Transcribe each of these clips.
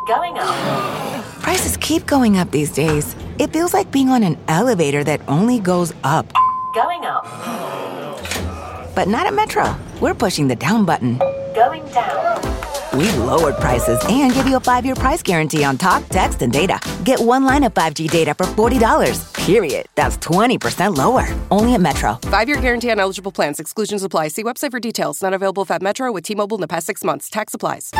Going up. Prices keep going up these days. It feels like being on an elevator that only goes up. Going up. But not at Metro. We're pushing the down button. Going down. We've lowered prices and give you a 5-year price guarantee on talk, text, and data. Get one line of 5G data for $40, period. That's 20% lower. Only at Metro. 5-year guarantee on eligible plans. Exclusions apply. See website for details. Not available at Metro with T-Mobile in the past 6 months. Tax applies.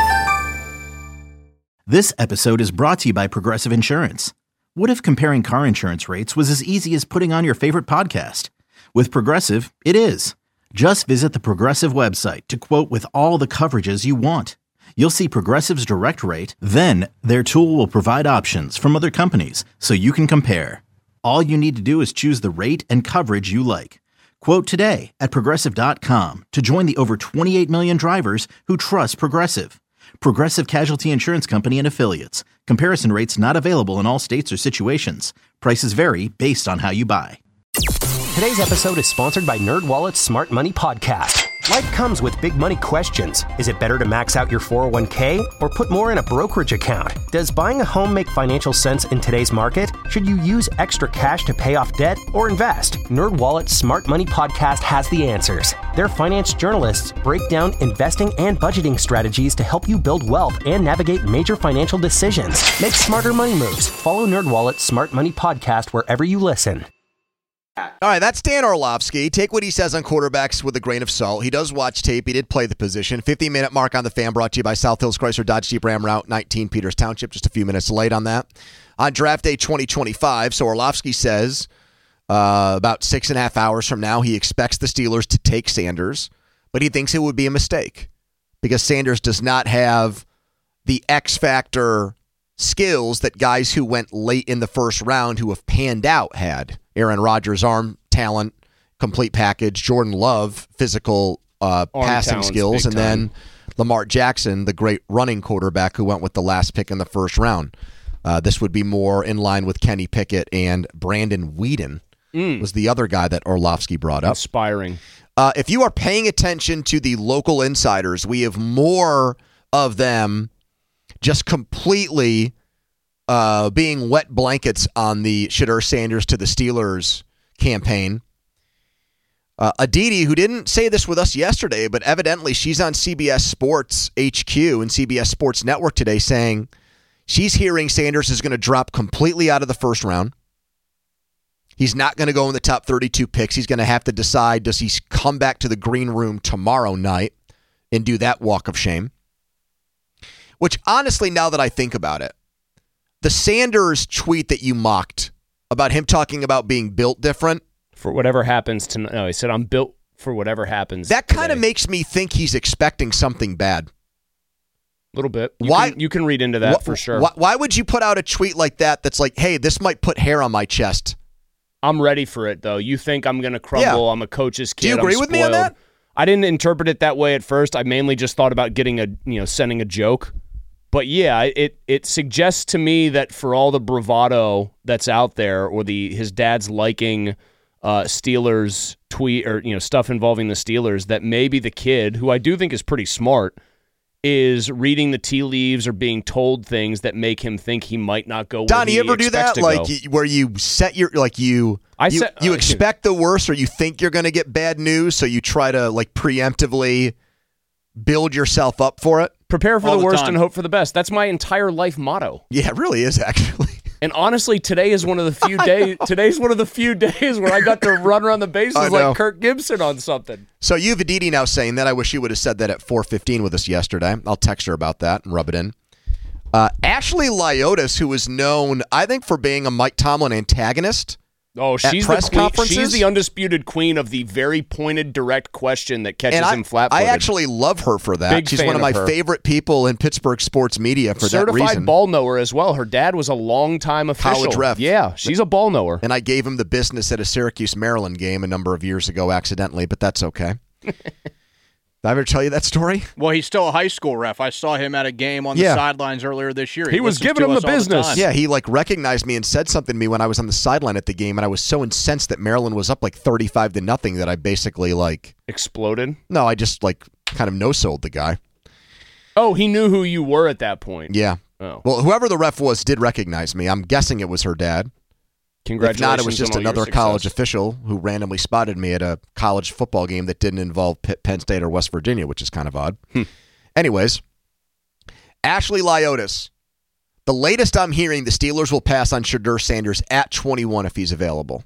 This episode is brought to you by Progressive Insurance. What if comparing car insurance rates was as easy as putting on your favorite podcast? With Progressive, it is. Just visit the Progressive website to quote with all the coverages you want. You'll see Progressive's direct rate, then their tool will provide options from other companies so you can compare. All you need to do is choose the rate and coverage you like. Quote today at Progressive.com to join the over 28 million drivers who trust Progressive. Progressive Casualty Insurance Company and Affiliates. Comparison rates not available in all states or situations. Prices vary based on how you buy. Today's episode is sponsored by NerdWallet's Smart Money Podcast. Life comes with big money questions. Is it better to max out your 401k or put more in a brokerage account? Does buying a home make financial sense in today's market? Should you use extra cash to pay off debt or invest? NerdWallet's Smart Money Podcast has the answers. Their finance journalists break down investing and budgeting strategies to help you build wealth and navigate major financial decisions. Make smarter money moves. Follow NerdWallet's Smart Money Podcast wherever you listen. All right, that's Dan Orlovsky. Take what he says on quarterbacks with a grain of salt. He does watch tape. He did play the position. 50-minute mark on the Fan brought to you by South Hills Chrysler Dodge Jeep Ram Route 19 Peters Township. Just a few minutes late on that. On draft day 2025, so Orlovsky says about 6.5 hours from now, he expects the Steelers to take Sanders, but he thinks it would be a mistake because Sanders does not have the X-factor skills that guys who went late in the first round who have panned out had. Aaron Rodgers, arm talent, complete package. Jordan Love, physical passing skills. And then Lamar Jackson, the great running quarterback who went with the last pick in the first round. This would be more in line with Kenny Pickett, and Brandon Weeden was the other guy that Orlovsky brought up. Inspiring. If you are paying attention to the local insiders, we have more of them just completely being wet blankets on the Shedeur Sanders to the Steelers campaign. Aditi, who didn't say this with us yesterday, but evidently she's on CBS Sports HQ and CBS Sports Network today saying she's hearing Sanders is going to drop completely out of the first round. He's not going to go in the top 32 picks. He's going to have to decide, does he come back to the green room tomorrow night and do that walk of shame? Which honestly, now that I think about it, the Sanders tweet that you mocked about him talking about being built different. For whatever happens tonight. No, he said, I'm built for whatever happens. That kind of makes me think he's expecting something bad. A little bit. You can read into that for sure. Why would you put out a tweet like that that's like, hey, this might put hair on my chest? I'm ready for it, though. You think I'm going to crumble. Yeah. I'm a coach's kid. Do you agree with me on that? I didn't interpret it that way at first. I mainly just thought about sending a joke. But yeah, it suggests to me that for all the bravado that's out there, or his dad's liking Steelers tweet or stuff involving the Steelers, that maybe the kid, who I do think is pretty smart, is reading the tea leaves or being told things that make him think he might not go. Don, you ever do that? Like where you set your you expect the worst, or you think you're going to get bad news, so you try to preemptively build yourself up for it. Prepare for the worst and hope for the best. That's my entire life motto. Yeah, it really is, actually. And honestly, today is one of the few days. Today's one of the few days where I got to run around the bases like Kirk Gibson on something. So you have Aditi now saying that. I wish you would have said that at 4:15 with us yesterday. I'll text her about that and rub it in. Ashley Lyotis, who is known, I think, for being a Mike Tomlin antagonist. Oh, she's the queen. She's the undisputed queen of the very pointed, direct question that catches him flat-footed. I actually love her for that. She's one of my favorite people in Pittsburgh sports media for that reason. Certified ball knower as well. Her dad was a long-time official. College ref. Yeah, she's a ball knower. And I gave him the business at a Syracuse, Maryland game a number of years ago accidentally, but that's okay. Did I ever tell you that story? Well, he's still a high school ref. I saw him at a game on the sidelines earlier this year. He was giving him the business. Yeah, he recognized me and said something to me when I was on the sideline at the game, and I was so incensed that Maryland was up 35-0 that I basically exploded? No, I just kind of no-sold the guy. Oh, he knew who you were at that point. Yeah. Oh. Well, whoever the ref was did recognize me. I'm guessing it was her dad. Congratulations. If not, it was just on all your another college success. official who randomly spotted me at a college football game that didn't involve Penn State or West Virginia, which is kind of odd. Anyways, Ashley Lyotis. The latest I'm hearing, the Steelers will pass on Shedeur Sanders at 21 if he's available.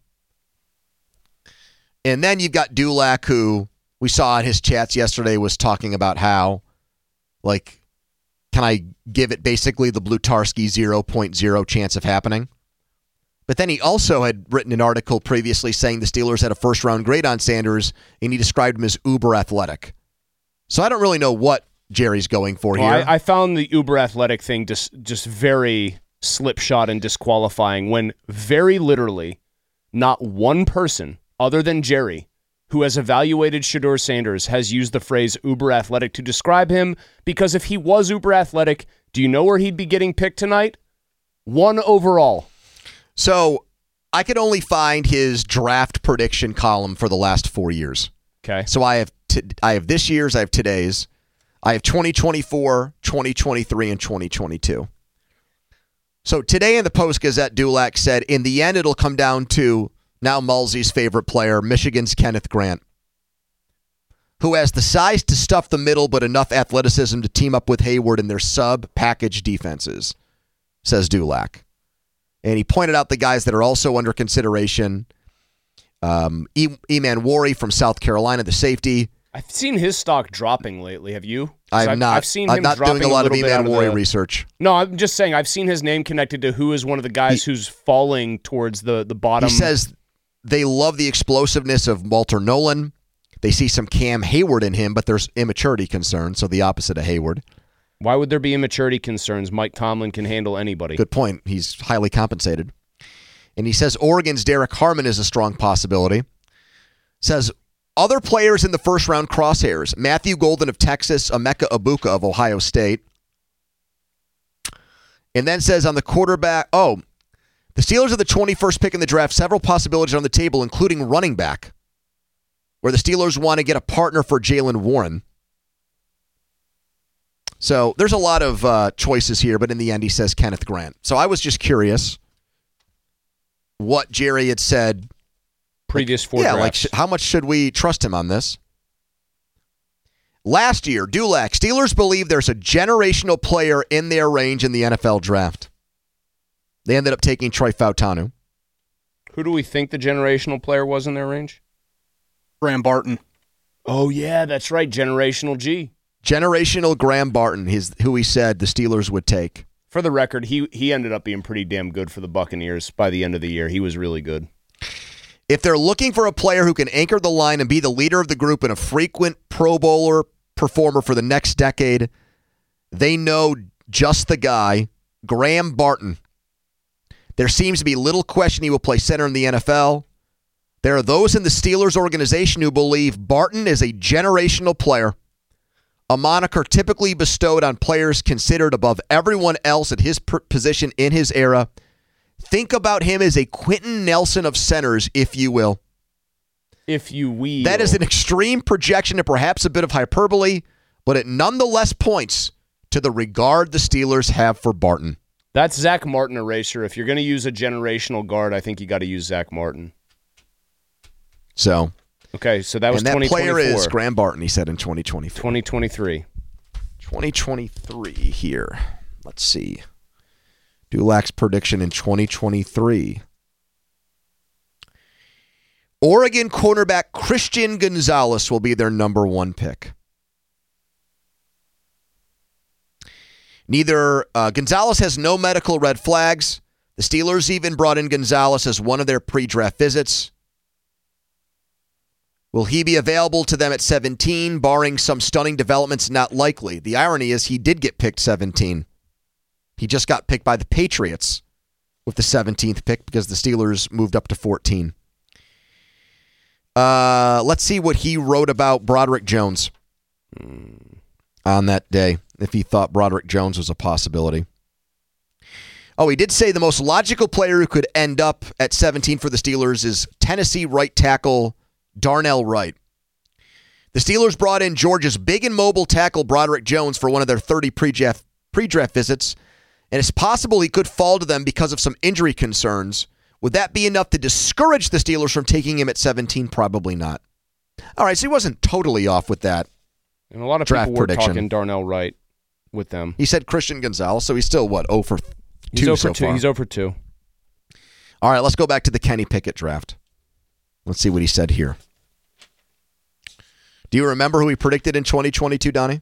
And then you've got Dulac, who we saw in his chats yesterday was talking about how, like, can I give it basically the Blutarski 0.0 chance of happening? But then he also had written an article previously saying the Steelers had a first-round grade on Sanders, and he described him as uber athletic. So I don't really know what Jerry's going for here. I found the uber athletic thing just very slipshod and disqualifying when very literally not one person other than Jerry who has evaluated Shedeur Sanders has used the phrase uber athletic to describe him, because if he was uber athletic, do you know where he'd be getting picked tonight? 1 overall. So I could only find his draft prediction column for the last 4 years. Okay. So I have this year's, I have today's, I have 2024, 2023, and 2022. So today in the Post-Gazette, Dulac said, in the end, it'll come down to now Mulsey's favorite player, Michigan's Kenneth Grant, who has the size to stuff the middle but enough athleticism to team up with Hayward in their sub-package defenses, says Dulac. And he pointed out the guys that are also under consideration. Eman Wari from South Carolina, the safety. I've seen his stock dropping lately. Have you? I've not. I've seen I'm him not dropping doing a lot of little bit Eman out Wari the- research. No, I'm just saying I've seen his name connected to who is one of the guys who's falling towards the bottom. He says they love the explosiveness of Walter Nolan. They see some Cam Hayward in him, but there's immaturity concerns, so the opposite of Hayward. Why would there be immaturity concerns? Mike Tomlin can handle anybody. Good point. He's highly compensated. And he says Oregon's Derek Harmon is a strong possibility. Says other players in the first round crosshairs, Matthew Golden of Texas, Emeka Ibuka of Ohio State. And then says on the quarterback, the Steelers are the 21st pick in the draft, several possibilities on the table, including running back, where the Steelers want to get a partner for Jaylen Warren. So there's a lot of choices here, but in the end he says Kenneth Grant. So I was just curious what Jerry had said. Previous 4 drafts. How much should we trust him on this? Last year, Dulac, Steelers believe there's a generational player in their range in the NFL draft. They ended up taking Troy Fautanu. Who do we think the generational player was in their range? Graham Barton. Oh, yeah, that's right. Generational G. Generational Graham Barton, who he said the Steelers would take. For the record, he ended up being pretty damn good for the Buccaneers by the end of the year. He was really good. If they're looking for a player who can anchor the line and be the leader of the group and a frequent Pro Bowler performer for the next decade, they know just the guy, Graham Barton. There seems to be little question he will play center in the NFL. There are those in the Steelers organization who believe Barton is a generational player, a moniker typically bestowed on players considered above everyone else at his position in his era. Think about him as a Quentin Nelson of centers, if you will. If you will. That is an extreme projection and perhaps a bit of hyperbole, but it nonetheless points to the regard the Steelers have for Barton. That's Zach Martin erasure. If you're going to use a generational guard, I think you got to use Zach Martin. So, okay, so that was and that 2024. player is Graham Barton, he said in 2024. 2023. 2023 here. Let's see. Dulac's prediction in 2023. Oregon cornerback Christian Gonzalez will be their number 1 pick. Gonzalez has no medical red flags. The Steelers even brought in Gonzalez as one of their pre-draft visits. Will he be available to them at 17, barring some stunning developments? Not likely. The irony is he did get picked 17. He just got picked by the Patriots with the 17th pick because the Steelers moved up to 14. Let's see what he wrote about Broderick Jones on that day, if he thought Broderick Jones was a possibility. Oh, he did say the most logical player who could end up at 17 for the Steelers is Tennessee right tackle Darnell Wright. The Steelers brought in Georgia's big and mobile tackle Broderick Jones for one of their 30 pre-draft visits, and it's possible he could fall to them because of some injury concerns. Would that be enough to discourage the Steelers from taking him at 17? Probably not. All right, so he wasn't totally off with that. And a lot of draft people were prediction. talking Darnell Wright with them. He said Christian Gonzalez, so he's still, 0 for 2 so far? He's 0 for 2. All right, let's go back to the Kenny Pickett draft. Let's see what he said here. Do you remember who he predicted in 2022, Donnie?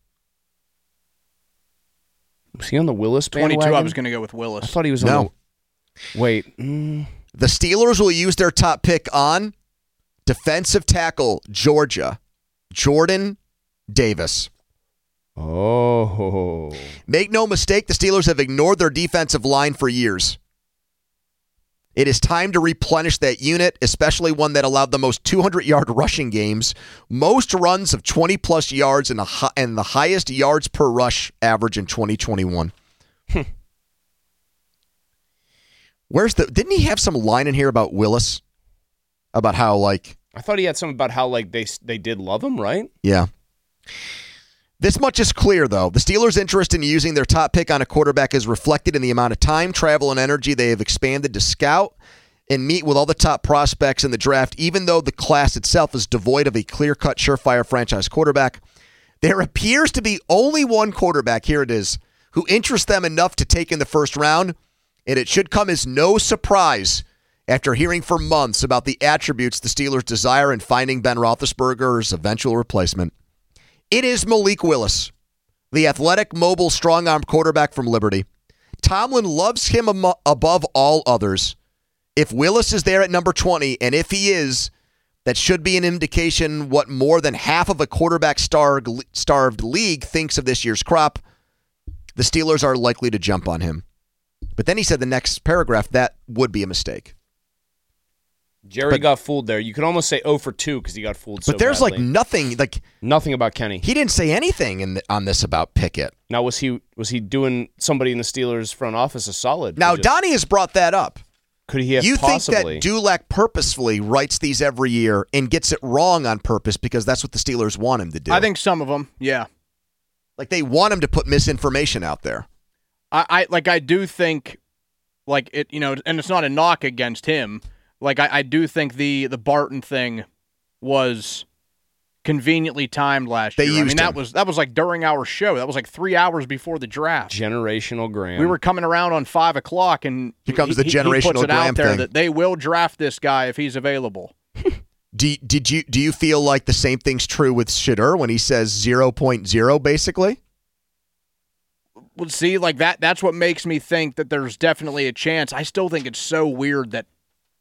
Was he on the Willis bandwagon? 22, I was going to go with Willis. I thought he was on Wait. The Steelers will use their top pick on defensive tackle, Georgia, Jordan Davis. Oh. Make no mistake, the Steelers have ignored their defensive line for years. It is time to replenish that unit, especially one that allowed the most 200-yard rushing games, most runs of 20-plus yards, and the highest yards per rush average in 2021. Didn't he have some line in here about Willis? About how, I thought he had something about how, they did love him, right? Yeah. This much is clear, though. The Steelers' interest in using their top pick on a quarterback is reflected in the amount of time, travel, and energy they have expanded to scout and meet with all the top prospects in the draft. Even though the class itself is devoid of a clear-cut, surefire franchise quarterback, there appears to be only one quarterback, here it is, who interests them enough to take in the first round, and it should come as no surprise after hearing for months about the attributes the Steelers desire in finding Ben Roethlisberger's eventual replacement. It is Malik Willis, the athletic, mobile, strong-arm quarterback from Liberty. Tomlin loves him above all others. If Willis is there at number 20, and if he is, that should be an indication what more than half of a quarterback-starved league thinks of this year's crop. The Steelers are likely to jump on him. But then he said the next paragraph, that would be a mistake. Jerry got fooled there. You could almost say 0 for 2 because he got fooled so But there's badly. nothing about Kenny. He didn't say anything on this about Pickett. Now, was he doing somebody in the Steelers front office a solid? Now, Donnie has brought that up. Could he have think possibly? that Dulac purposefully writes these every year and gets it wrong on purpose because that's what the Steelers want him to do? I think some of them, yeah. They want him to put misinformation out there. I do think, and it's not a knock against him. I do think the Barton thing was conveniently timed last year. That was during our show. That was 3 hours before the draft. Generational Graham. We were coming around on 5 o'clock, and here comes the generational he puts it Graham out there thing. that they will draft this guy if he's available. Do you feel like the same thing's true with Shedeur when he says 0.0 basically? Well, see, that's what makes me think that there's definitely a chance. I still think it's so weird that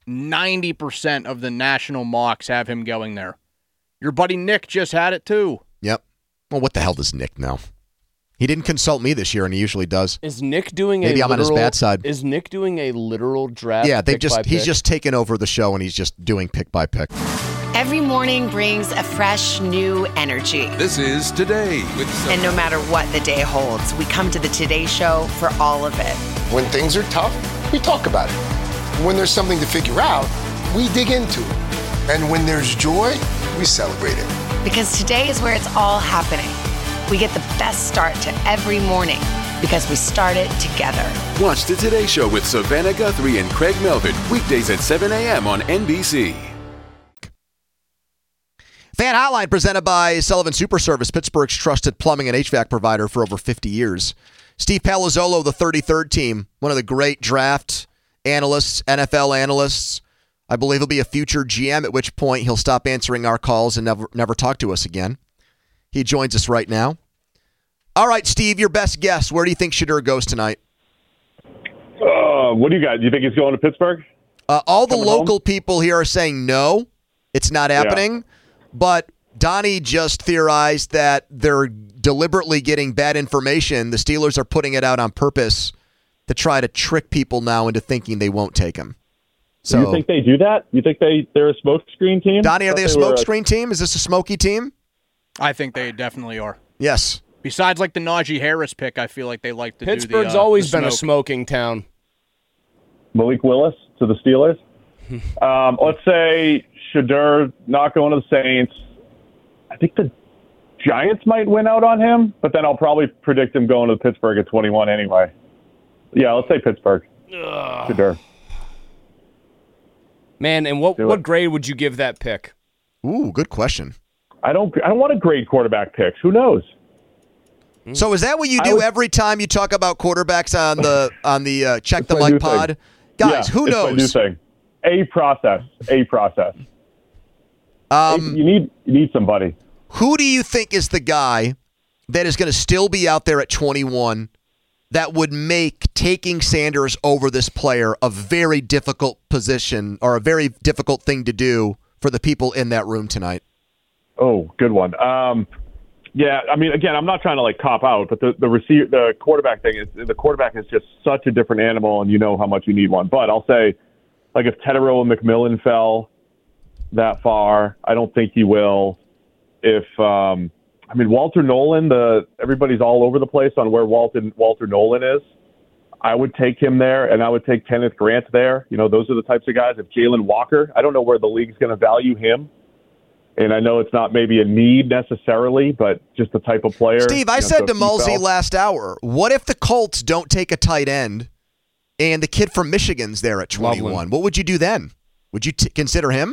90% of the national mocks have him going there. Your buddy Nick just had it too. Yep. Well, what the hell does Nick know? He didn't consult me this year, and he usually does. Is Nick doing Maybe I'm on his bad side. Is Nick doing a literal draft? Yeah, he's just taken over the show, and he's just doing pick by pick. Every morning brings a fresh, new energy. This is Today And no matter what the day holds, we come to the Today Show for all of it. When things are tough, we talk about it. When there's something to figure out, we dig into it. And when there's joy, we celebrate it. Because today is where it's all happening. We get the best start to every morning because we start it together. Watch the Today Show with Savannah Guthrie and Craig Melvin, weekdays at 7 a.m. on NBC. Fan Hotline presented by Sullivan Super Service, Pittsburgh's trusted plumbing and HVAC provider for over 50 years. Steve Palazzolo, the 33rd team, one of the great draft analysts, NFL analysts. I believe he'll be a future GM, at which point he'll stop answering our calls and never talk to us again. He joins us right now. All right, Steve, your best guess. Where do you think Shedeur goes tonight? What do you got? Do you think he's going to Pittsburgh? All the local people here are saying no, it's not happening. Yeah. But Donnie just theorized that they're deliberately getting bad information. The Steelers are putting it out on purpose to try to trick people now into thinking they won't take him. So you think they do that? You think they're a smokescreen team? Donnie, are they a smokescreen team? Is this a smoky team? I think they definitely are. Yes. Besides, the Najee Harris pick, I feel like they like to Pittsburgh's do the always the been a smoke. smoking town. Malik Willis to the Steelers. Let's say Shedeur not going to the Saints. I think the Giants might win out on him, but then I'll probably predict him going to Pittsburgh at 21 anyway. Yeah, let's say Pittsburgh. Shedeur. Man, and what grade would you give that pick? Ooh, good question. I don't want to grade quarterback picks. Who knows? So is that what you do every time you talk about quarterbacks on the Check the Mic pod? Guys, who knows? It's my new thing. A process. You need somebody. Who do you think is the guy that is going to still be out there at 21 that would make taking Sanders over this player a very difficult position or a very difficult thing to do for the people in that room tonight? Oh, good one. Yeah, I mean, again, I'm not trying to cop out, but the quarterback thing is the quarterback is just such a different animal, and you know how much you need one. But I'll say, if Tetairoa McMillan fell that far, I don't think he will. If Walter Nolan, everybody's all over the place on where Walter Nolan is. I would take him there, and I would take Kenneth Grant there. Those are the types of guys. If Jalen Walker, I don't know where the league's going to value him. And I know it's not maybe a need necessarily, but just the type of player. Steve, I said to Mulsey last hour, what if the Colts don't take a tight end and the kid from Michigan's there at 21? Loveland. What would you do then? Would you consider him?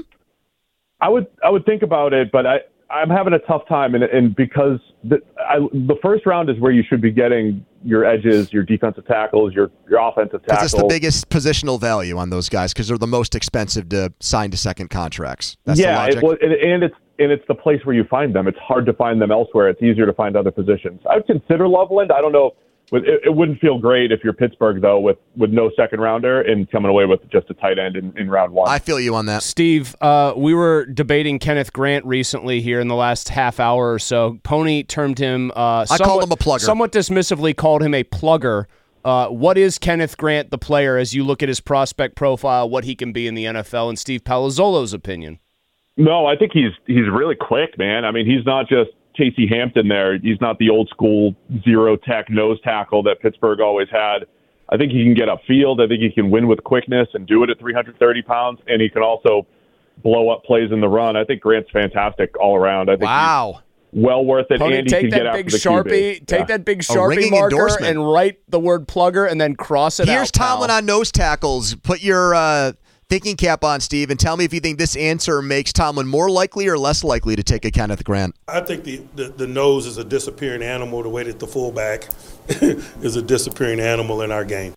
I would think about it, but I'm having a tough time, and because the first round is where you should be getting your edges, your defensive tackles, your offensive tackles. Because it's the biggest positional value on those guys because they're the most expensive to sign to second contracts. That's the logic. It's the place where you find them. It's hard to find them elsewhere. It's easier to find other positions. I would consider Loveland. I don't know. It wouldn't feel great if you're Pittsburgh, though, with no second rounder and coming away with just a tight end in round one. I feel you on that. Steve, we were debating Kenneth Grant recently here in the last half hour or so. Pony termed him I called him a plugger. Somewhat dismissively called him a plugger. What is Kenneth Grant, the player, as you look at his prospect profile, what he can be in the NFL, in Steve Palazzolo's opinion? No, I think he's really quick, man. I mean, he's not just Casey Hampton there. He's not the old school zero-tech nose tackle that Pittsburgh always had. I think he can get upfield. I think he can win with quickness and do it at 330 pounds, and he can also blow up plays in the run. I think Grant's fantastic all around. I think he's well worth it. Pony, and take he can that get big after the Sharpie, QB. take that big Sharpie marker endorsement. and write the word plugger and then cross it out. Here's Tomlin on nose tackles. Put your thinking cap on, Steve, and tell me if you think this answer makes Tomlin more likely or less likely to take a Kenneth Grant. I think the nose is a disappearing animal the way that the fullback is a disappearing animal in our game.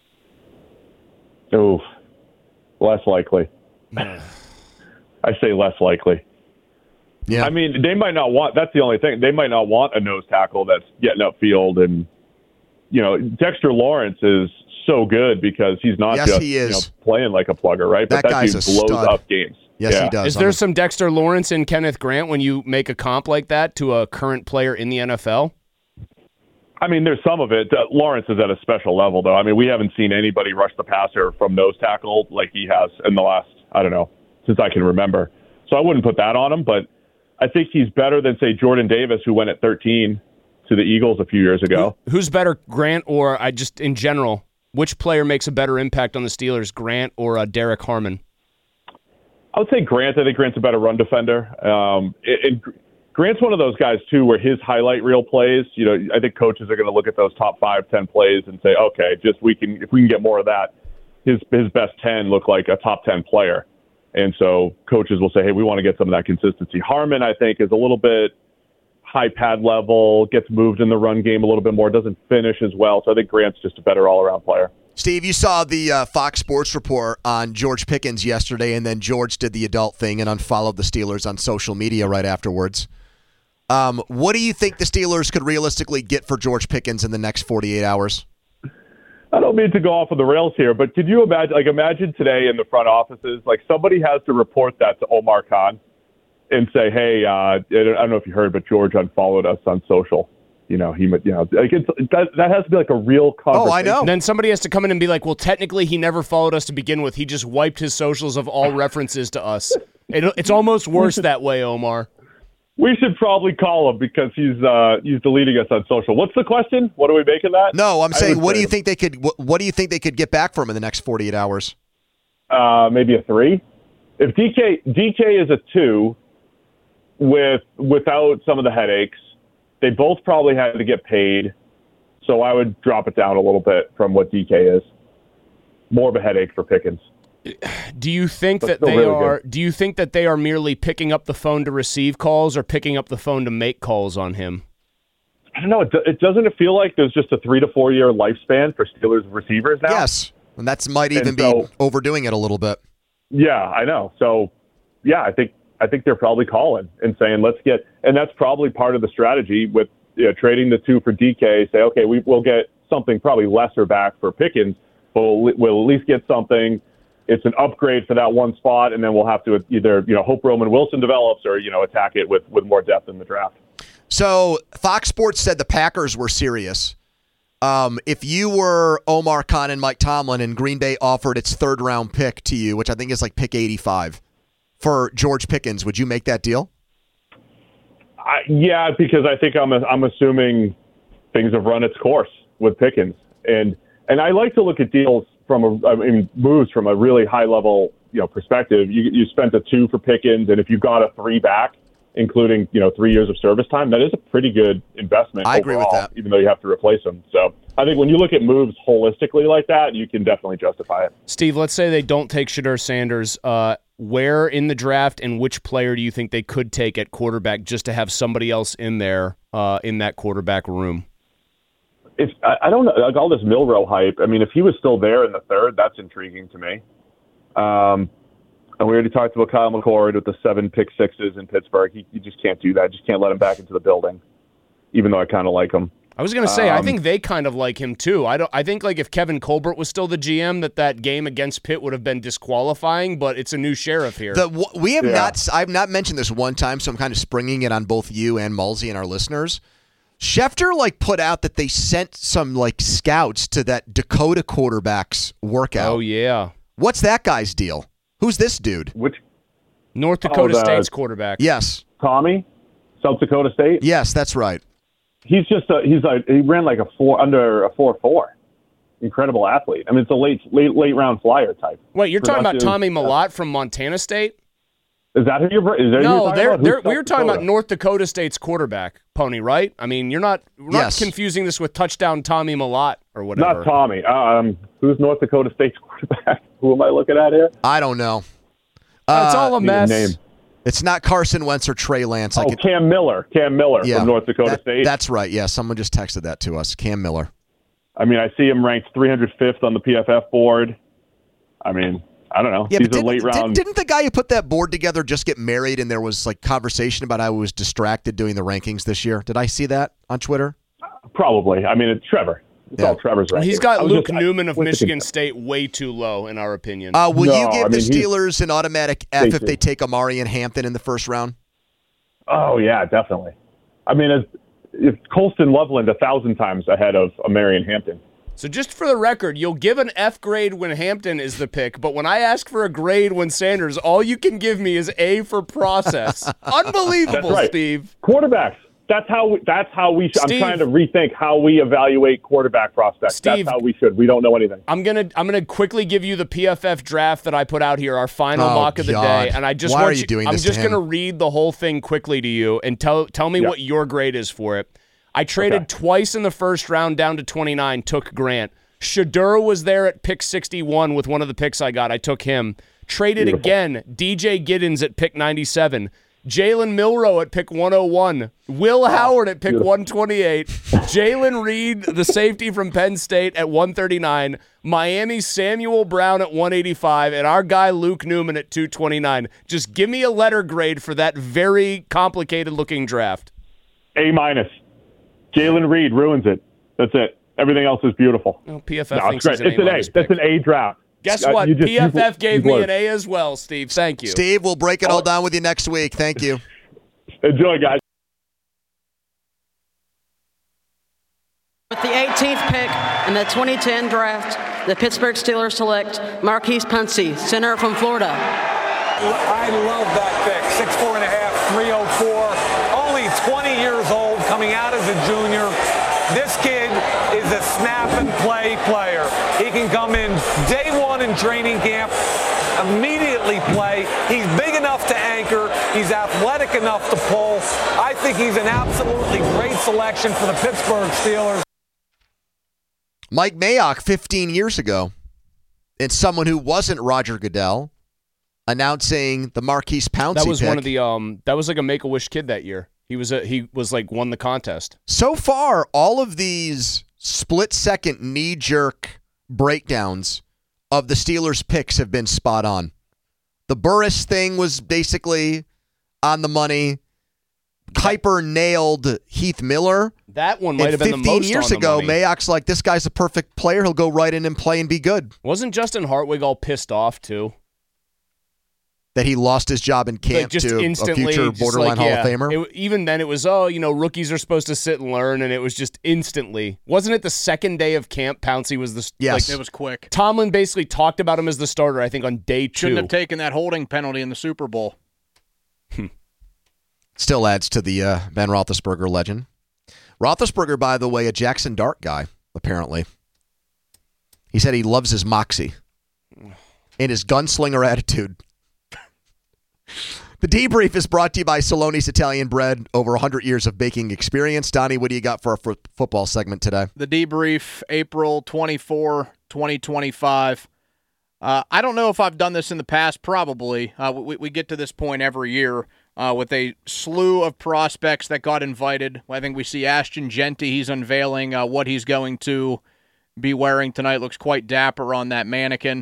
Oh, less likely. I say less likely. Yeah. I mean, they might not want – that's the only thing. They might not want a nose tackle that's getting upfield. And, Dexter Lawrence is so good because he's not just playing like a plugger, right? That but guy's dude a blows stud. up games. Yes, he does. Is there some Dexter Lawrence in Kenneth Grant when you make a comp like that to a current player in the NFL? I mean, there's some of it. Lawrence is at a special level, though. I mean, we haven't seen anybody rush the passer from nose tackle like he has in the last, I don't know, since I can remember. So I wouldn't put that on him, but I think he's better than, say, Jordan Davis, who went at 13 to the Eagles a few years ago. Who's better, Grant or just in general? Which player makes a better impact on the Steelers, Grant or Derek Harmon? I would say Grant. I think Grant's a better run defender. And Grant's one of those guys, too, where his highlight reel plays, I think coaches are going to look at those top 5-10 plays and say, okay, if we can get more of that, his best 10 look like a top 10 player. And so coaches will say, hey, we want to get some of that consistency. Harmon, I think, is a little bit high pad level, gets moved in the run game a little bit more, doesn't finish as well. So I think Grant's just a better all-around player. Steve, you saw the Fox Sports report on George Pickens yesterday, and then George did the adult thing and unfollowed the Steelers on social media right afterwards. What do you think the Steelers could realistically get for George Pickens in the next 48 hours? I don't mean to go off of the rails here, but could you imagine today in the front offices, somebody has to report that to Omar Khan and say, hey, I don't know if you heard, but George unfollowed us on social. That has to be a real conversation. Oh, I know. And then somebody has to come in and be like, well, technically he never followed us to begin with. He just wiped his socials of all references to us. It's almost worse that way, Omar. We should probably call him because he's deleting us on social. What's the question? What do we make of that? No, I'm saying, what do you think they could get back from in the next 48 hours? Maybe a 3. If DK is a 2 without some of the headaches, they both probably had to get paid. So I would drop it down a little bit from what DK is. More of a headache for Pickens. Do you think that still they really are? Do you think that they are merely picking up the phone to receive calls, or picking up the phone to make calls on him? I don't know. It doesn't feel like there's just a 3 to 4 year lifespan for Steelers receivers now. Yes, and that might even be overdoing it a little bit. Yeah, I know. So, yeah, I think they're probably calling and saying, let's get, and that's probably part of the strategy with trading the 2 for DK. Say, okay, we'll get something probably lesser back for Pickens, but we'll at least get something. It's an upgrade for that one spot, and then we'll have to either hope Roman Wilson develops or attack it with more depth in the draft. So Fox Sports said the Packers were serious. If you were Omar Khan and Mike Tomlin and Green Bay offered its 3rd round pick to you, which I think is like pick 85, for George Pickens, would you make that deal? Yeah, because I think I'm assuming things have run its course with Pickens, and I like to look at deals moves from a really high level perspective. You spent a 2 for Pickens, and if you got a 3 back, including 3 years of service time, that is a pretty good investment. I agree with that, even though you have to replace him. So I think when you look at moves holistically like that, you can definitely justify it. Steve, let's say they don't take Shedeur Sanders. Where in the draft and which player do you think they could take at quarterback just to have somebody else in there in that quarterback room? I don't know, like all this Milroe hype. I mean, if he was still there in the 3rd, that's intriguing to me. And we already talked about Kyle McCord with the 7 pick sixes in Pittsburgh. You just can't do that. Just can't let him back into the building, even though I kind of like him. I was going to say, I think they kind of like him too. I think like if Kevin Colbert was still the GM, that game against Pitt would have been disqualifying. But it's a new sheriff here. I've not mentioned this one time, so I'm kind of springing it on both you and Mulsey and our listeners. Schefter put out that they sent some scouts to that Dakota quarterback's workout. Oh yeah, what's that guy's deal? Who's this dude? Which North Dakota State's quarterback? Yes, Tommy, South Dakota State. Yes, that's right. He's just he ran like under a 4.4. Incredible athlete. I mean, it's a late round flyer type. Wait, you're talking about Tommy Mellott from Montana State? Is that who you're? We were talking about North Dakota State's quarterback, Pony, right? I mean, we're not confusing this with touchdown Tommy Mellott or whatever. Not Tommy. Who's North Dakota State's quarterback? Who am I looking at here? I don't know. It's all a mess. Name. It's not Carson Wentz or Trey Lance. Cam Miller. Cam Miller from North Dakota State. That's right. Yeah, someone just texted that to us. Cam Miller. I mean, I see him ranked 305th on the PFF board. I mean, I don't know. Yeah, These are late round. Didn't the guy who put that board together just get married and there was conversation about how he was distracted doing the rankings this year? Did I see that on Twitter? Probably. I mean, it's Trevor. It's all Trevor's rankings. He's got Luke Newman of Michigan State way too low, in our opinion. Will you give the Steelers an automatic F if they take Amari and Hampton in the 1st round? Oh, yeah, definitely. I mean, it's Colston Loveland 1,000 times ahead of Amari and Hampton. So just for the record, you'll give an F grade when Hampton is the pick, but when I ask for a grade when Sanders, all you can give me is A for process. Unbelievable, right. Steve. Quarterbacks. That's how we. I'm trying to rethink how we evaluate quarterback prospects. Steve, that's how we should. We don't know anything. I'm gonna quickly give you the PFF draft that I put out here, our final mock of the day, and I just Why want are you doing I'm this just to him? gonna read the whole thing quickly to you and tell me what your grade is for it. I traded twice in the 1st round down to 29. Took Grant. Shedeur was there at pick 61 with one of the picks I got. I took him. Traded again. DJ Giddens at pick 97. Jalen Milroe at pick 101. Will Howard at pick 128. Jalen Reed, the safety from Penn State, at 139. Miami Samuel Brown at 185. And our guy Luke Newman at 229. Just give me a letter grade for that very complicated-looking draft. A-. Jalen Reed ruins it. That's it. Everything else is beautiful. Well, PFF thinks it's an A. That's an A draft. Guess what? PFF gave me an A as well, Steve. Thank you. Steve, we'll break it all down with you next week. Thank you. Enjoy, guys. With the 18th pick in the 2010 draft, the Pittsburgh Steelers select Marquise Pouncey, center from Florida. I love that pick. 6'4.5", 304. Only 20 years old, coming out as a junior. This kid is a snap and play player. He can come in day one in training camp, immediately play. He's big enough to anchor. He's athletic enough to pull. I think he's an absolutely great selection for the Pittsburgh Steelers. Mike Mayock 15 years ago, and someone who wasn't Roger Goodell, announcing the Marquise Pouncey That was pick. one of the that was like a Make-A-Wish kid that year. He was like won the contest. So far, all of these split-second knee-jerk breakdowns of the Steelers' picks have been spot on. The Burris thing was basically on the money. Kuiper nailed Heath Miller. That one might have been the most 15 years on the ago, money. Mayock's like, this guy's a perfect player. He'll go right in and play and be good. Wasn't Justin Hartwig all pissed off too? That he lost his job in camp just to a instantly, future just borderline like, Hall of Famer? Even then, it was, rookies are supposed to sit and learn, and it was just instantly. Wasn't it the second day of camp, Pouncey was the... Yes. It was quick. Tomlin basically talked about him as the starter, I think, on day 2. Shouldn't have taken that holding penalty in the Super Bowl. Still adds to the Ben Roethlisberger legend. Roethlisberger, by the way, a Jackson Dart guy, apparently. He said he loves his moxie and his gunslinger attitude. The debrief is brought to you by Saloni's Italian Bread, over 100 years of baking experience. Donnie, what do you got for our football segment today? The debrief, April 24, 2025. I don't know if I've done this in the past, probably. We get to this point every year with a slew of prospects that got invited. I think we see Ashton Genty. He's unveiling what he's going to be wearing tonight. Looks quite dapper on that mannequin.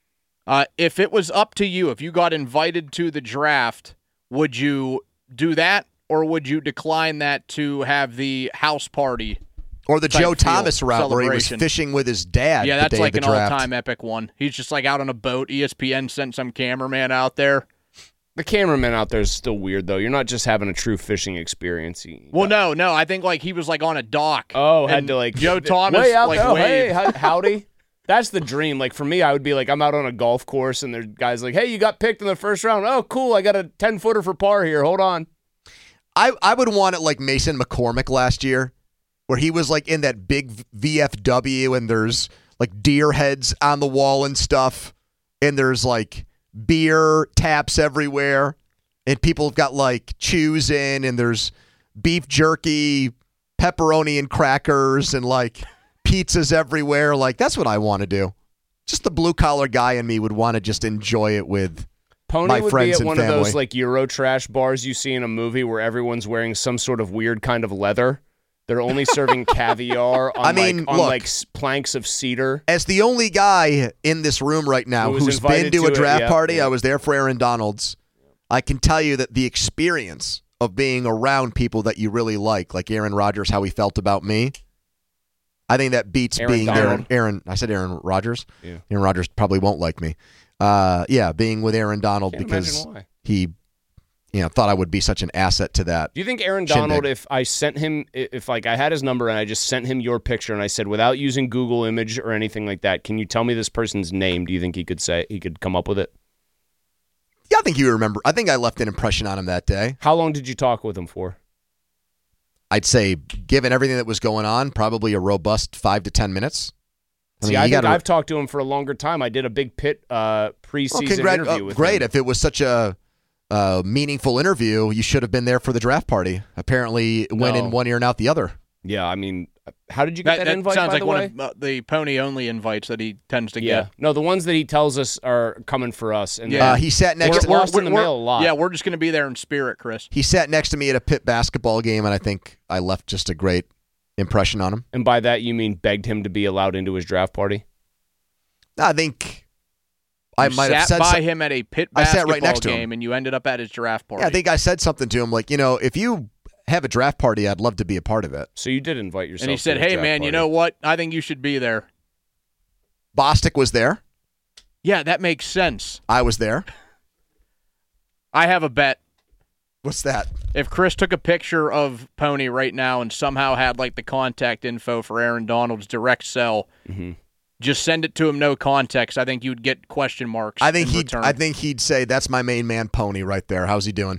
If it was up to you, if you got invited to the draft, would you do that, or would you decline that to have the house party? Or the Joe Thomas route where he was celebration? fishing with his dad. Yeah, the that's day like of an the draft. all-time epic one. He's just like out on a boat. ESPN sent some cameraman out there. The cameraman out there is still weird, though. You're not just having a true fishing experience. Well, no. I think like he was like on a dock. Oh, had and to like Joe Thomas way out like there. Oh, waved. hey, howdy. That's the dream. Like for me, I would be like, I'm out on a golf course and there's guys like, hey, you got picked in the first round. Oh, cool. I got a 10-footer for par here. Hold on. I would want it like Mason McCormick last year, where he was like in that big VFW and there's like deer heads on the wall and stuff, and there's like beer taps everywhere, and people have got like chews in, and there's beef jerky, pepperoni and crackers, and like pizzas everywhere. Like, that's what I want to do. Just the blue-collar guy in me would want to just enjoy it with Pony my would friends be at and one family. of those like Eurotrash bars you see in a movie where everyone's wearing some sort of weird kind of leather. They're only serving caviar on, look, planks of cedar. As the only guy in this room right now Who was who's been invited to a to it, draft yeah, party, yeah. I was there for Aaron Donald's. I can tell you that the experience of being around people that you really like Aaron Rodgers, how he felt about me, I think that beats Aaron being Donald. Aaron. I said Aaron Rodgers. Yeah. Aaron Rodgers probably won't like me. Being with Aaron Donald Can't because imagine why. he, thought I would be such an asset to that. Do you think Aaron shindig. Donald, if I sent him, if like I had his number and I just sent him your picture and I said, without using Google image or anything like that, can you tell me this person's name? Do you think he could come up with it? Yeah, I think you remember. I think I left an impression on him that day. How long did you talk with him for? I'd say, given everything that was going on, probably a robust 5 to 10 minutes. I think I've talked to him for a longer time. I did a big Pitt preseason interview with him. Great. If it was such a meaningful interview, you should have been there for the draft party. Apparently, it went in one ear and out the other. Yeah, I mean, how did you get that invite, sounds by like the one way? of the pony-only invites that he tends to Yeah. get. No, the ones that he tells us are coming for us. And he sat next we're to lost in the mail a lot. Yeah, we're just going to be there in spirit, Chris. He sat next to me at a Pitt basketball game, and I think I left just a great impression on him. And by that, you mean begged him to be allowed into his draft party? I think I You might have sat said by him at a Pitt I sat basketball right next to him. game, and you ended up at his draft party. Yeah, I think I said something to him like, if you have a draft party, I'd love to be a part of it. So you did invite yourself. And he said, to a hey, draft man, you party. know what? I think you should be there. Bostic was there. Yeah, that makes sense. I was there. I have a bet. What's that? If Chris took a picture of Pony right now and somehow had like the contact info for Aaron Donald's direct cell, just send it to him, no context. I think you'd get question marks. I think in return. he'd say, that's my main man, Pony, right there. How's he doing?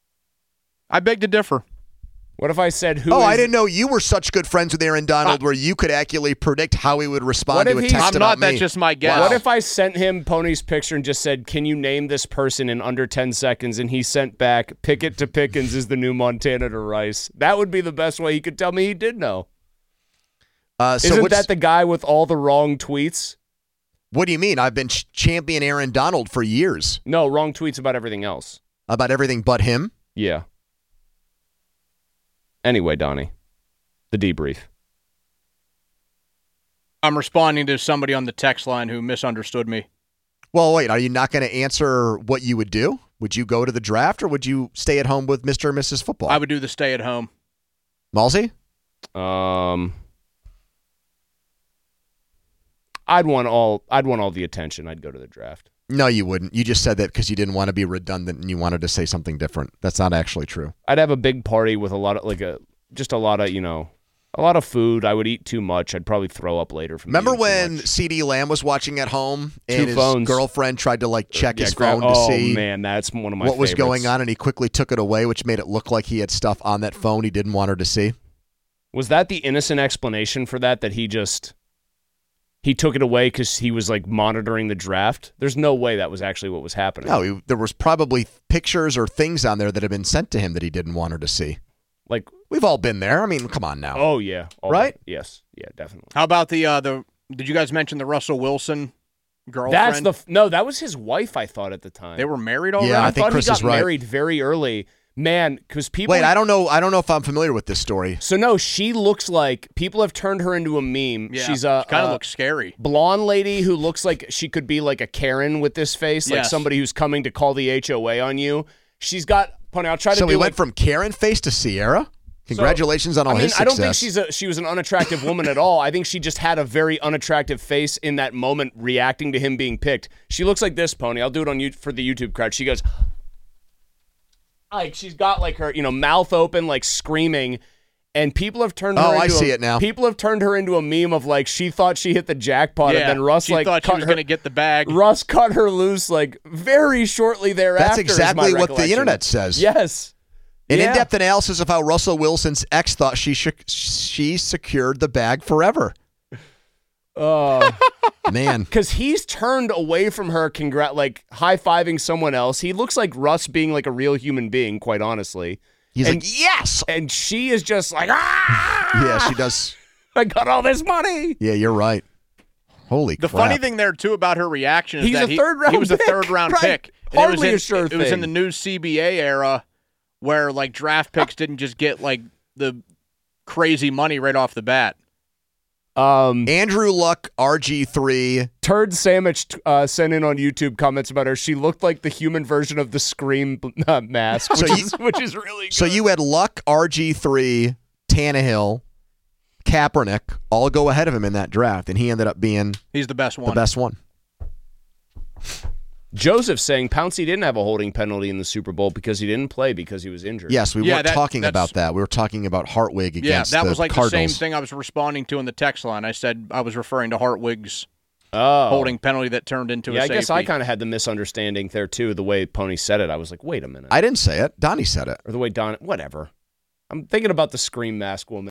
I beg to differ. What if I said who? I didn't know you were such good friends with Aaron Donald where you could accurately predict how he would respond to a text about me. That's just my guess. What if I sent him Pony's picture and just said, can you name this person in under 10 seconds? And he sent back, Pickett to Pickens is the new Montana to Rice. That would be the best way he could tell me he did know. Isn't that the guy with all the wrong tweets? What do you mean? I've been champion Aaron Donald for years. No, wrong tweets about everything else. About everything but him? Yeah. Anyway, Donnie, the debrief. I'm responding to somebody on the text line who misunderstood me. Well, wait, are you not going to answer what you would do? Would you go to the draft or would you stay at home with Mr. and Mrs. Football? I would do the stay at home. Malsey? I'd want all the attention. I'd go to the draft. No, you wouldn't. You just said that because you didn't want to be redundant and you wanted to say something different. That's not actually true. I'd have a big party with a lot of a lot of food. I would eat too much. I'd probably throw up later. Remember when CD Lamb was watching at home and his girlfriend tried to check his phone to see? Oh man, that's one of my what was favorites. going on, and he quickly took it away, which made it look like he had stuff on that phone he didn't want her to see. Was that the innocent explanation for that? That he took it away because he was monitoring the draft? There's no way that was actually what was happening. No, there was probably pictures or things on there that had been sent to him that he didn't want her to see. We've all been there. I mean, come on now. Oh yeah, right? Yes, yeah, definitely. How about the? Did you guys mention the Russell Wilson girlfriend? That was his wife. I thought at the time they were married already. Yeah, I think thought Chris he got is right. married very early. Man, because people. Wait, I don't know if I'm familiar with this story. So no, she looks like people have turned her into a meme. Yeah, she's she kind of looks scary. Blonde lady who looks like she could be like a Karen with this face, like somebody who's coming to call the HOA on you. She's got. Pony, I'll try to. So we went from Karen face to Sierra. Congratulations on all his success. I don't think she was an unattractive woman at all. I think she just had a very unattractive face in that moment reacting to him being picked. She looks like this, Pony. I'll do it on for the YouTube crowd. She goes, she's got her, mouth open, screaming, and people have turned her into I see it now. People have turned her into a meme of she thought she hit the jackpot, and then Russ she thought she was going to get the bag. Russ cut her loose very shortly thereafter. That's exactly what the internet says. Yes. An in-depth analysis of how Russell Wilson's ex thought she secured the bag forever. Oh, man. Because he's turned away from her, high-fiving someone else. He looks like Russ being a real human being, quite honestly. He's yes! And she is just ah! Yeah, she does. I got all this money. Yeah, you're right. Holy crap. The funny thing there, too, about her reaction is that he was a third-round pick. Hardly a sure thing. It was in the new CBA era where draft picks didn't just get the crazy money right off the bat. Andrew Luck, RG3. Turd Sandwich sent in on YouTube comments about her. She looked like the human version of the Scream mask, which is really good. So you had Luck, RG3, Tannehill, Kaepernick all go ahead of him in that draft, and he ended up being he's the best one. The best one. Joseph saying Pouncey didn't have a holding penalty in the Super Bowl because he didn't play because he was injured. Yes, we weren't talking about that. We were talking about Hartwig against the Cardinals. Yeah, that was the same thing I was responding to in the text line. I said I was referring to Hartwig's holding penalty that turned into a safety. I guess I kind of had the misunderstanding there, too, the way Pony said it. I was like, wait a minute. I didn't say it. Donnie said it. Or the way Don, whatever. I'm thinking about the Scream mask woman.